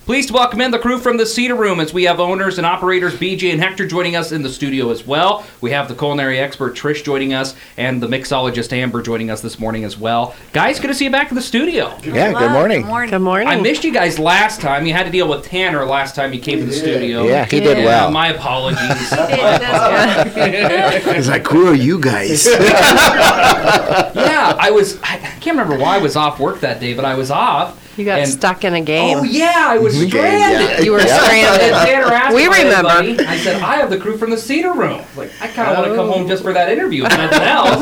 Pleased to welcome in the crew from the Cedar Room as we have owners and operators BJ and Hector joining us in the studio as well. We have the culinary expert Trish joining us and the mixologist Amber joining us this morning as well. Guys, good to see you back in the studio. Yeah, good morning. Good morning. I missed you guys last time. You had to deal with Tanner last time you came to the studio. Yeah, he did well. My apologies. He's like, who are you guys? Yeah, I can't remember why I was off work that day, but I was off. You got stuck in a game. Oh, yeah, I was stranded. Yeah. You were And stranded. Tanner asked We me, remember. buddy, I said, I have the crew from the Cedar Room. Like, I kind of want to come home just for that interview and nothing else.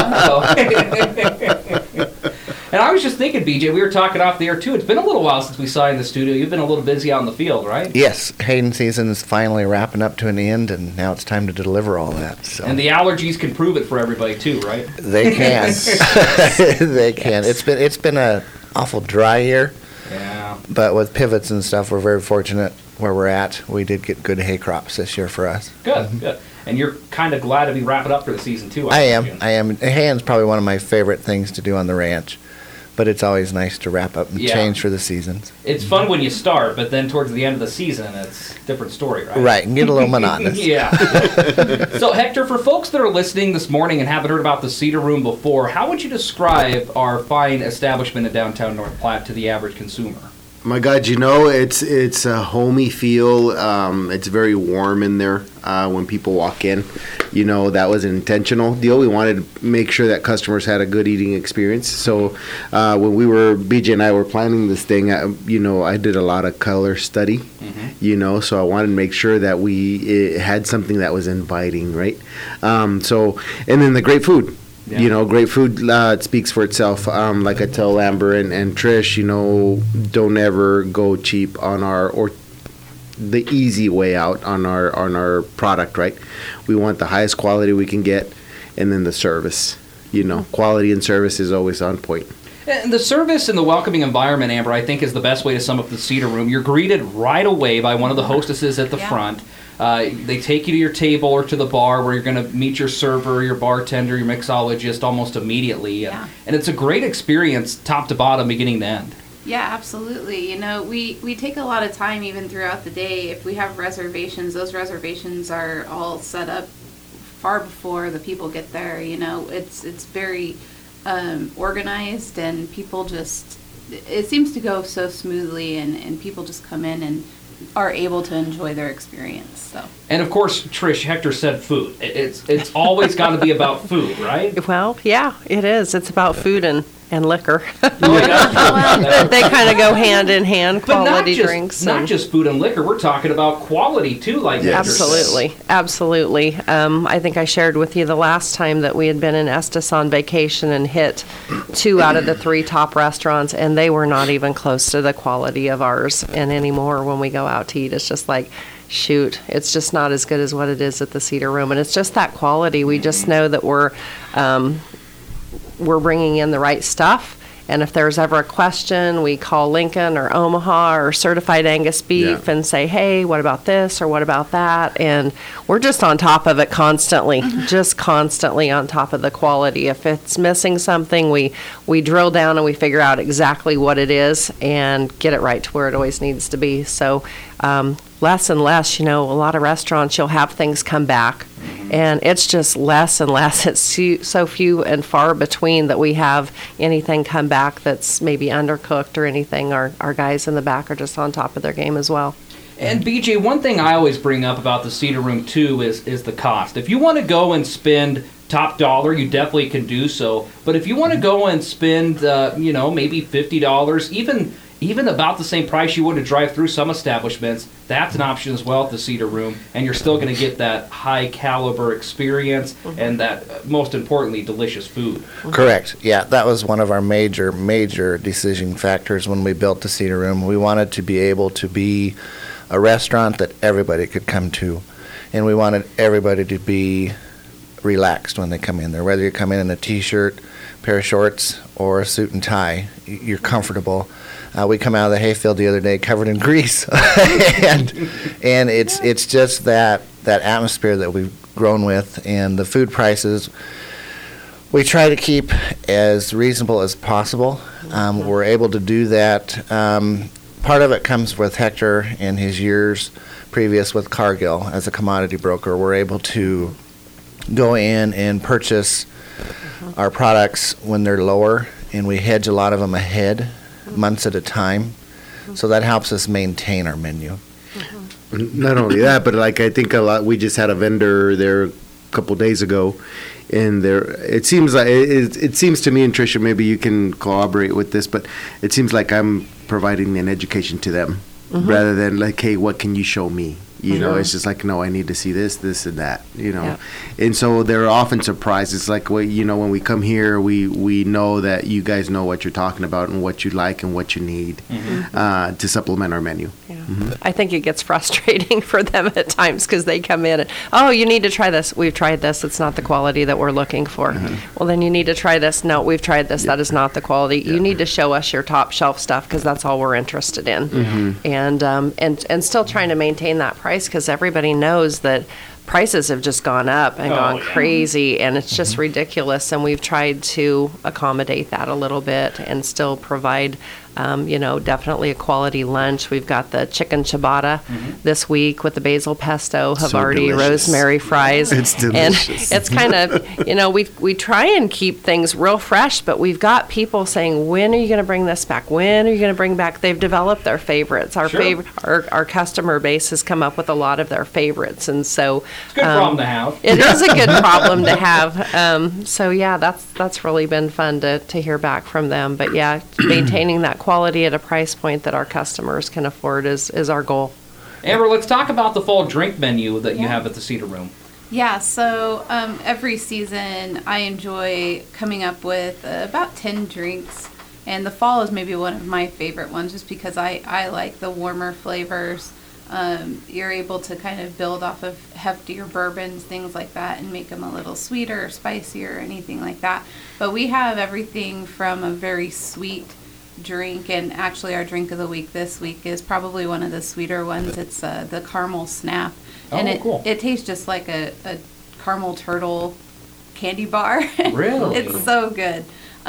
And I was just thinking, BJ, we were talking off the air, too. It's been a little while since we saw you in the studio. You've been a little busy out in the field, right? Yes, hayden season is finally wrapping up to an end, and now it's time to deliver all that. So And the allergies can prove it for everybody, too, right? they can. They can. It's been a awful dry year, Yeah. but with pivots and stuff, we're very fortunate where we're at. We did get good hay crops this year for us. Good, good. And you're kind of glad to be wrapping up for the season, too, I imagine. am. Haying's probably one of my favorite things to do on the ranch, but it's always nice to wrap up and Yeah. change for the seasons. It's fun when you start, but then towards the end of the season, it's a different story, right? Right, and get a little monotonous. Yeah. So, Hector, for folks that are listening this morning and haven't heard about the Cedar Room before, how would you describe our fine establishment in downtown North Platte to the average consumer? My God, it's a homey feel. It's very warm in there when people walk in. That was an intentional deal. We wanted to make sure that customers had a good eating experience. So when BJ and I were planning this thing, I did a lot of color study. So I wanted to make sure that it had something that was inviting, right? And then the great food. Yeah. Great food it speaks for itself. Like I tell Amber and Trish, don't ever go cheap on or the easy way out on our product, right? We want the highest quality we can get, and then the service. Quality and service is always on point. And the service and the welcoming environment, Amber, I think is the best way to sum up the Cedar Room. You're greeted right away by one of the hostesses at the front. They take you to your table or to the bar where you're going to meet your server, your bartender, your mixologist almost immediately. And it's a great experience top to bottom, beginning to end. Yeah, absolutely. We take a lot of time even throughout the day. If we have reservations, those reservations are all set up far before the people get there. It's very organized, and people it seems to go so smoothly, and people just come in and are able to enjoy their experience. So. And of course, Trish, Hector said food. It's always got to be about food, right? Well, yeah, it is. It's about food and liquor. Well, They kind of go hand in hand, but quality drinks. Not just food and liquor. We're talking about quality, too, like Hector said. Absolutely. I think I shared with you the last time that we had been in Estes on vacation and hit 2 out of the 3 top restaurants, and they were not even close to the quality of ours. And anymore, when we go out to eat, it's just like, shoot, it's just not as good as what it is at the Cedar Room. And it's just that quality. We just know that we're bringing in the right stuff. And if there's ever a question, we call Lincoln or Omaha or Certified Angus Beef and say, hey, what about this or what about that? And we're just on top of it constantly, just constantly on top of the quality. If it's missing something, we drill down and we figure out exactly what it is and get it right to where it always needs to be. So less and less, a lot of restaurants, you'll have things come back. And it's just less and less. It's so few and far between that we have anything come back that's maybe undercooked or anything. Our guys in the back are just on top of their game as well. And BJ, one thing I always bring up about the Cedar Room too is the cost. If you want to go and spend top dollar, you definitely can do so. But if you want to go and spend, maybe $50, even about the same price you would to drive through some establishments, that's an option as well at the Cedar Room, and you're still going to get that high caliber experience and that, most importantly, delicious food. Correct. Yeah, that was one of our major decision factors when we built the Cedar Room. We wanted to be able to be a restaurant that everybody could come to, and we wanted everybody to be relaxed when they come in there. Whether you come in a t-shirt, pair of shorts, or a suit and tie, you're comfortable. We come out of the hayfield the other day covered in grease, and it's just that atmosphere that we've grown with, and the food prices we try to keep as reasonable as possible. We're able to do that part of it comes with Hector and his years previous with Cargill as a commodity broker. We're able to go in and purchase our products when they're lower, and we hedge a lot of them ahead, months at a time. So that helps us maintain our menu. Not only that, but like I think a lot. We just had a vendor there a couple days ago, and it seems like it seems to me, and Tricia, maybe you can corroborate with this, but it seems like I'm providing an education to them rather than like, hey, what can you show me? You know, it's just like, no, I need to see this, and that, you know. Yeah. And so they're often surprised. It's like, well, you know, when we come here, we know that you guys know what you're talking about and what you like and what you need to supplement our menu. Yeah. I think it gets frustrating for them at times because they come in and, oh, you need to try this. We've tried this. It's not the quality that we're looking for. Well, then you need to try this. No, we've tried this. That is not the quality. You need to show us your top shelf stuff because that's all we're interested in. And still trying to maintain that price because everybody knows that prices have just gone up and gone crazy, and it's just ridiculous. And we've tried to accommodate that a little bit and still provide, definitely a quality lunch. We've got the chicken ciabatta this week with the basil pesto, Havarti, rosemary fries. It's delicious. And it's kind of, we try and keep things real fresh, but we've got people saying, when are you going to bring this back? When are you going to bring back? They've developed their favorites. Our customer base has come up with a lot of their favorites, and so it's a good problem to have. It is a good problem to have. So yeah, that's really been fun to hear back from them. But yeah, maintaining that quality at a price point that our customers can afford is our goal. Amber, let's talk about the fall drink menu that you have at the Cedar Room. Yeah, so every season I enjoy coming up with about 10 drinks, and the fall is maybe one of my favorite ones just because I like the warmer flavors. You're able to kind of build off of heftier bourbons, things like that, and make them a little sweeter or spicier or anything like that. But we have everything from a very sweet drink, and actually our drink of the week this week is probably one of the sweeter ones. It's the caramel snap. And cool. It tastes just like a caramel turtle candy bar. Really? It's so good.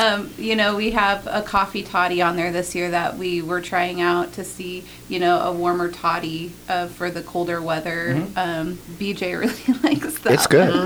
We have a coffee toddy on there this year that we were trying out to see, a warmer toddy for the colder weather. BJ really likes that. It's good.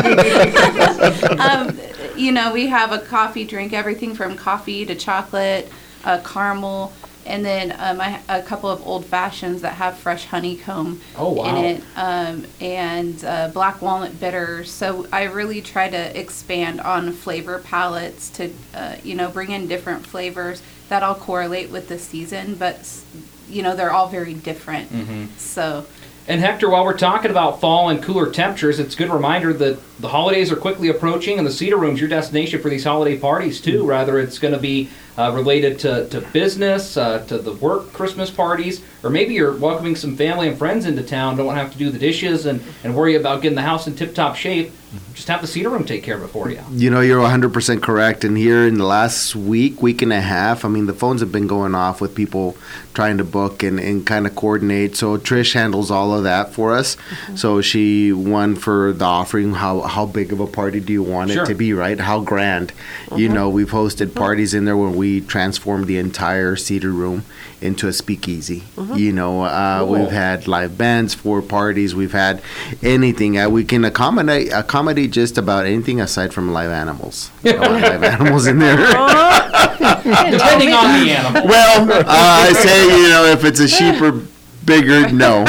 We have a coffee drink, everything from coffee to chocolate, caramel, and then a couple of old fashions that have fresh honeycomb in it, and black walnut bitters. So I really try to expand on flavor palettes to, bring in different flavors that all correlate with the season, but they're all very different. So. And Hector, while we're talking about fall and cooler temperatures, it's a good reminder that the holidays are quickly approaching, and the Cedar Room's your destination for these holiday parties too. Rather it's going to be related to business, to the work Christmas parties, or maybe you're welcoming some family and friends into town, don't have to do the dishes and worry about getting the house in tip-top shape. Just have the Cedar Room take care of it for you. You're 100% correct. And here in the last week and a half, the phones have been going off with people trying to book and kind of coordinate. So Trish handles all of that for us. So she won for the offering. How big of a party do you want it to be, right? How grand? We've hosted parties in there when we transformed the entire Cedar Room into a speakeasy. We've had live bands for parties. We've had anything. We can accommodate just about anything aside from live animals. Live animals in there. Depending on the animal. Well, I say, if it's a sheep or bigger, no.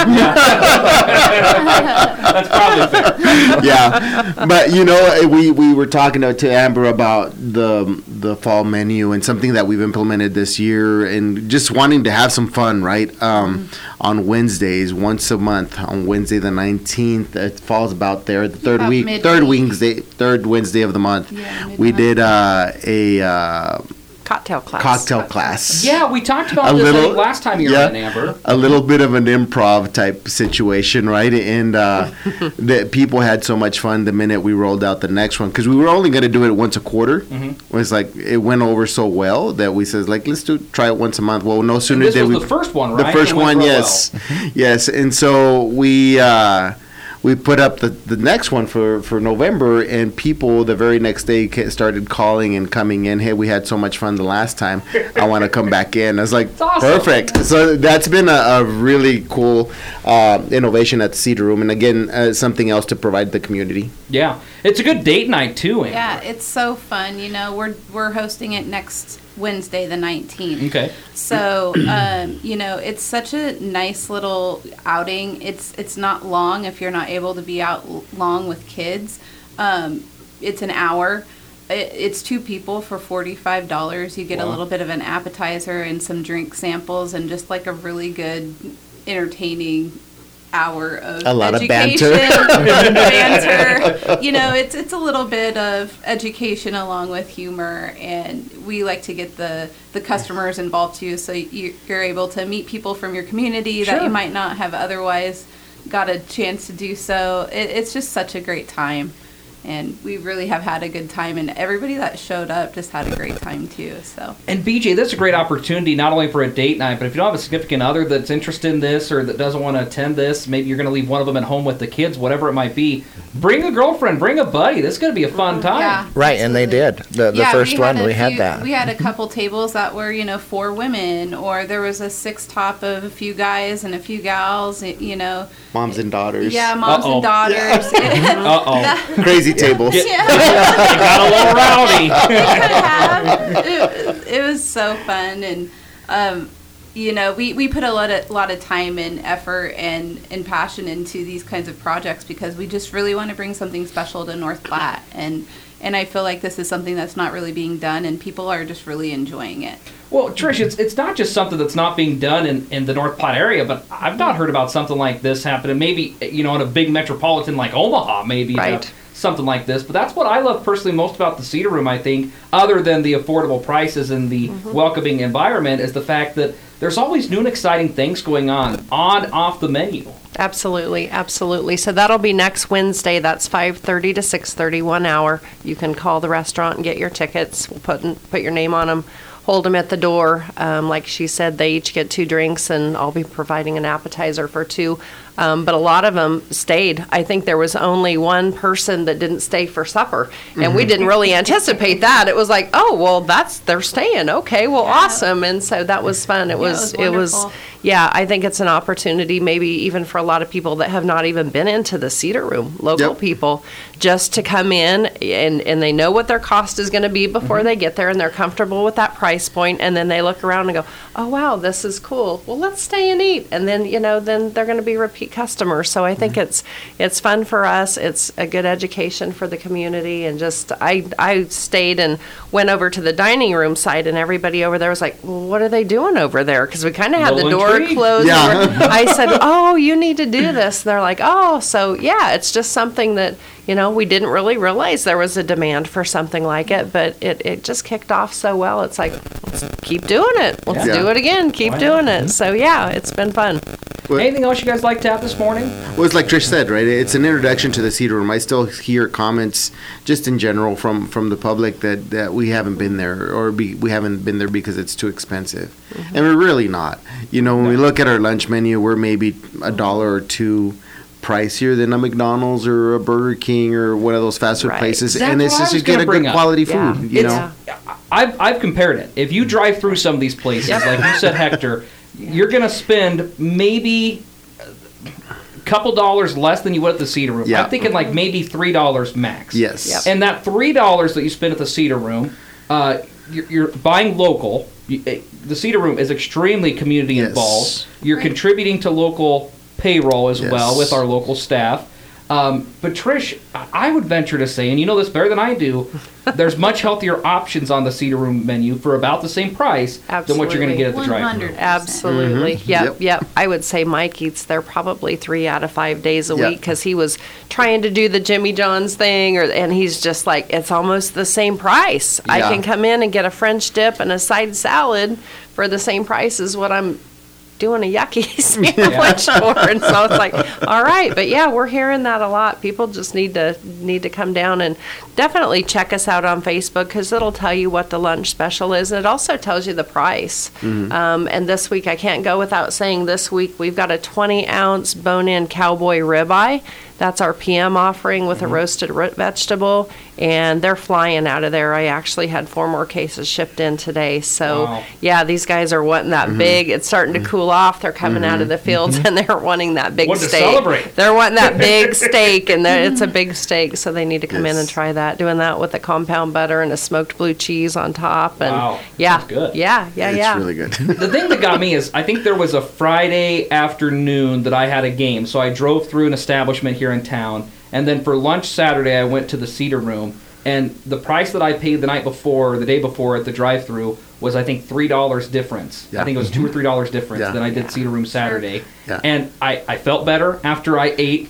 That's probably fair. Yeah, but we were talking to Amber about the fall menu and something that we've implemented this year, and just wanting to have some fun, right? On Wednesdays, once a month, on Wednesday the 19th, it falls about there, the third Wednesday of the month. Yeah, we did a cocktail class. Yeah, we talked about this last time you were in, Amber. A little bit of an improv type situation, right? And the people had so much fun the minute we rolled out the next one, because we were only going to do it once a quarter. It was like it went over so well that we said, let's try it once a month. Well, no sooner did we. This was the first one, right? The first one, yes. Yes. And so we we put up the next one for November, and people the very next day started calling and coming in. Hey, we had so much fun the last time. I want to come back in. I was like, awesome. Perfect. So that's been a really cool innovation at the Cedar Room, and again, something else to provide the community. Yeah, it's a good date night too. Ann. Yeah, it's so fun. You know, we're hosting it next Wednesday, the 19th. Okay. So, you know, it's such a nice little outing. It's not long if you're not able to be out long with kids. It's an hour. It's 2 people for $45. You get a little bit of an appetizer and some drink samples and just like a really good, entertaining hour of a lot education, of banter. You know, it's a little bit of education along with humor, and we like to get the customers involved too, so you're able to meet people from your community that you might not have otherwise got a chance to do so. It's just such a great time. And we really have had a good time, and everybody that showed up just had a great time too. So. And BJ, this is a great opportunity not only for a date night, but if you don't have a significant other that's interested in this or that doesn't want to attend this, maybe you're going to leave one of them at home with the kids, whatever it might be. Bring a girlfriend, bring a buddy. This is going to be a fun time. Yeah, Right, and they did. The first one, we had that. We had a couple tables that were, 4 women, or there was a 6-top of a few guys and a few gals, Moms and daughters. Yeah, moms and daughters. Crazy tables. It got a little rowdy. It was so fun, and we put a lot of time and effort and passion into these kinds of projects because we just really want to bring something special to North Platte, and I feel like this is something that's not really being done, and people are just really enjoying it. Well, Trish, it's not just something that's not being done in the North Platte area, but I've not heard about something like this happening. Maybe, in a big metropolitan like Omaha, maybe. Right. Something like this. But that's what I love personally most about the Cedar Room, I think, other than the affordable prices and the welcoming environment, is the fact that there's always new and exciting things going on off the menu. Absolutely, absolutely. So that'll be next Wednesday. That's 5:30 to 6:30, 1 hour. You can call the restaurant and get your tickets. We'll put your name on them. Hold them at the door. Like she said, they each get 2 drinks, and I'll be providing an appetizer for 2. But a lot of them stayed. I think there was only one person that didn't stay for supper, and we didn't really anticipate that. It was like, oh, well, they're staying. Okay, well, awesome. And so that was fun. It was wonderful. Yeah, I think it's an opportunity, maybe even for a lot of people that have not even been into the Cedar Room, local people, just to come in and they know what their cost is going to be before they get there, and they're comfortable with that price point, and then they look around and go, oh, wow, this is cool. Well, let's stay and eat. And then, then they're going to be repeat customers. So I think it's fun for us. It's a good education for the community. And just, I stayed and went over to the dining room side, and everybody over there was like, well, what are they doing over there? Because we kind of had the door closed. Yeah. I said, oh, you need to do this. And they're like, oh, so yeah, it's just something that, we didn't really realize there was a demand for something like it, but it just kicked off so well. It's like, let's keep doing it. Let's do it again. Keep doing it. So yeah, it's been fun. Anything else you guys like to have this morning? Well, it's like Trish said, right? It's an introduction to the Cedar Room. I still hear comments just in general from the public that we haven't been there, or we haven't been there because it's too expensive. And we're really not. When we look at our lunch menu, we're maybe $1 or $2 pricier than a McDonald's or a Burger King or one of those fast food places, That's and it's what I just was to get gonna a bring good up. quality food. I've compared it. If you drive through some of these places, like you said, Hector, you're going to spend maybe a couple dollars less than you would at the Cedar Room. Yeah. I'm thinking like maybe $3 max. Yes. Yep. And that $3 that you spend at the Cedar Room, you're buying local. The Cedar Room is extremely community involved. You're contributing to local payroll as well with our local staff. But Trish, I would venture to say, and you know this better than I do, there's much healthier options on the Cedar Room menu for about the same price than what you're going to get at the drive-thru. 100%. Absolutely. Yep. I would say Mike eats there probably 3 out of 5 days a week because he was trying to do the Jimmy John's thing, and he's just like, it's almost the same price. I can come in and get a French dip and a side salad for the same price as what I'm doing a yucky sandwich for. And so it's like, all right. But yeah, we're hearing that a lot. People just need to come down and definitely check us out on Facebook, because it'll tell you what the lunch special is. And it also tells you the price. And this week, I can't go without saying this week, we've got a 20-ounce bone-in cowboy ribeye That's our PM offering with a roasted vegetable, and they're flying out of there. I actually had 4 more cases shipped in today. So, Wow. yeah, these guys are wanting that big. It's starting to cool off. They're coming out of the fields, and they're wanting that big Wanting to steak. celebrate. They're wanting that big steak, and it's a big steak, so they need to come in and try that. Doing that with a compound butter and a smoked blue cheese on top. And Wow. yeah, Sounds good. yeah. It's really good. The thing that got me is I think there was a Friday afternoon that I had a game, so I drove through an establishment here in town, and then for lunch Saturday I went to the Cedar Room, and the price that I paid the night before, the day before at the drive-through was I think $3 difference. Yeah. I think it was $2 or $3 difference Yeah. than I did Cedar Room Saturday, Yeah. and I felt better after I ate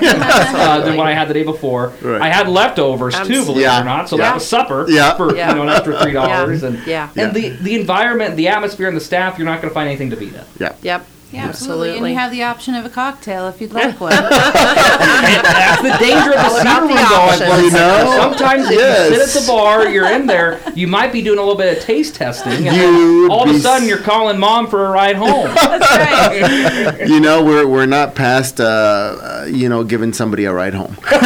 than what I had the day before. Right. I had leftovers too, believe Yeah. it or not, so Yeah. that was supper Yeah. for Yeah. an extra $3, and Yeah. and the environment, the atmosphere, and the staff, you're not going to find anything to beat it. Yeah. Yep. Yeah, absolutely. And you have the option of a cocktail if you'd like one. That's the danger of the All Cedar about Room, the though. I've options. learned. You know? Sometimes if Yes. you sit at the bar, you're in there, you might be doing a little bit of taste testing, and You'd then all of a be sudden you're calling mom for a ride home. That's right. You know, we're not past giving somebody a ride home or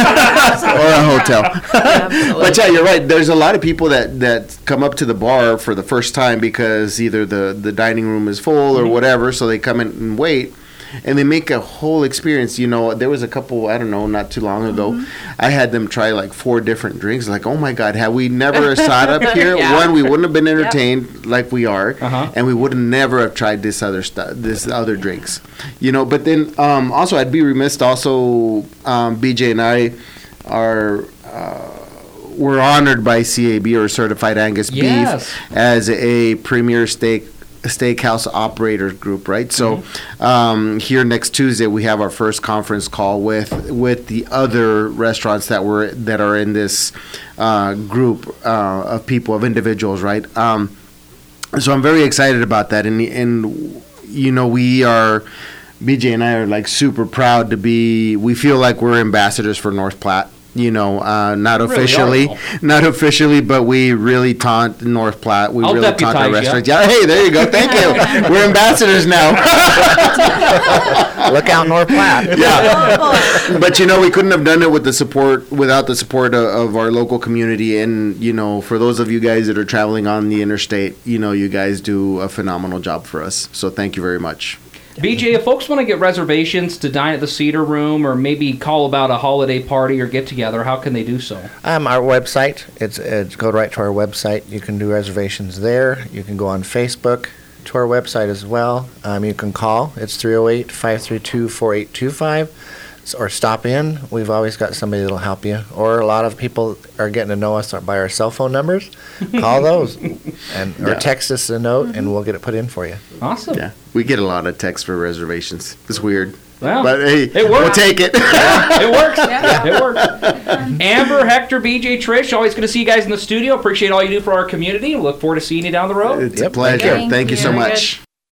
a hotel. Absolutely. But yeah, you're right. There's a lot of people that come up to the bar for the first time because either the dining room is full or whatever, so they come in and wait. And they make a whole experience. You know, there was a couple, I don't know, not too long ago, I had them try like 4 different drinks. Like, oh my God, had we never sat up here, Yeah. one, we wouldn't have been entertained like we are, Uh-huh. and we would have never have tried this other stuff, this other drinks. You know, but then also I'd be remiss also, BJ and I are, we're honored by CAB or Certified Angus Yes. Beef as a premier steakhouse operators group, right? So here next Tuesday we have our first conference call with the other restaurants that are in this group of people, of individuals, right? So I'm very excited about that, and you know, BJ and I are like super proud to be. We feel like we're ambassadors for North Platte. You know, not Really officially, but we really taunt North Platte. We I'll really taunt our deputize ya. restaurants. Yeah, hey, there you go. Thank you. We're ambassadors now. Look out, North Platte. Yeah. But you know, we couldn't have done it without the support of our local community. And you know, for those of you guys that are traveling on the interstate, you know, you guys do a phenomenal job for us. So thank you very much. BJ, if folks want to get reservations to dine at the Cedar Room or maybe call about a holiday party or get together, how can they do so? Our website, it's go right to our website. You can do reservations there. You can go on Facebook to our website as well. You can call. It's 308-532-4825. Or stop in. We've always got somebody that'll help you. Or a lot of people are getting to know us by our cell phone numbers. Call those, or text us a note, and we'll get it put in for you. Awesome. Yeah, we get a lot of texts for reservations. It's weird. Well, But hey, it works. we'll take it. It works. Yeah. It works. Amber, Hector, BJ, Trish, always good to see you guys in the studio. Appreciate all you do for our community. We look forward to seeing you down the road. It's a Yep. pleasure. Thank Thank you so you. much.